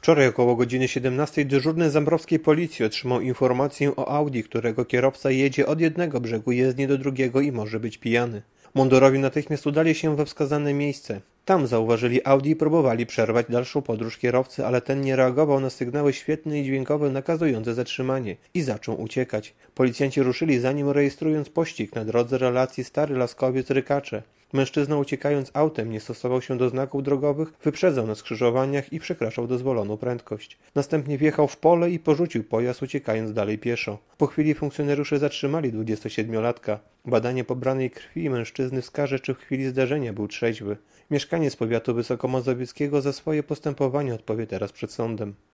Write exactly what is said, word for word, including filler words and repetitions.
Wczoraj około godziny siedemnastej dyżurny zambrowskiej policji otrzymał informację o Audi, którego kierowca jedzie od jednego brzegu jezdni do drugiego i może być pijany. Mundurowi natychmiast udali się we wskazane miejsce. Tam zauważyli Audi i próbowali przerwać dalszą podróż kierowcy, ale ten nie reagował na sygnały świetlne i dźwiękowe nakazujące zatrzymanie i zaczął uciekać. Policjanci ruszyli za nim, rejestrując pościg na drodze relacji Stary Laskowiec-Rykacze. Mężczyzna, uciekając autem, nie stosował się do znaków drogowych, wyprzedzał na skrzyżowaniach i przekraczał dozwoloną prędkość. Następnie wjechał w pole i porzucił pojazd, uciekając dalej pieszo. Po chwili funkcjonariusze zatrzymali dwudziestosiedmiolatka. Badanie pobranej krwi mężczyzny wskaże, czy w chwili zdarzenia był trzeźwy. Mieszkaniec powiatu wysokomazowieckiego za swoje postępowanie odpowie teraz przed sądem.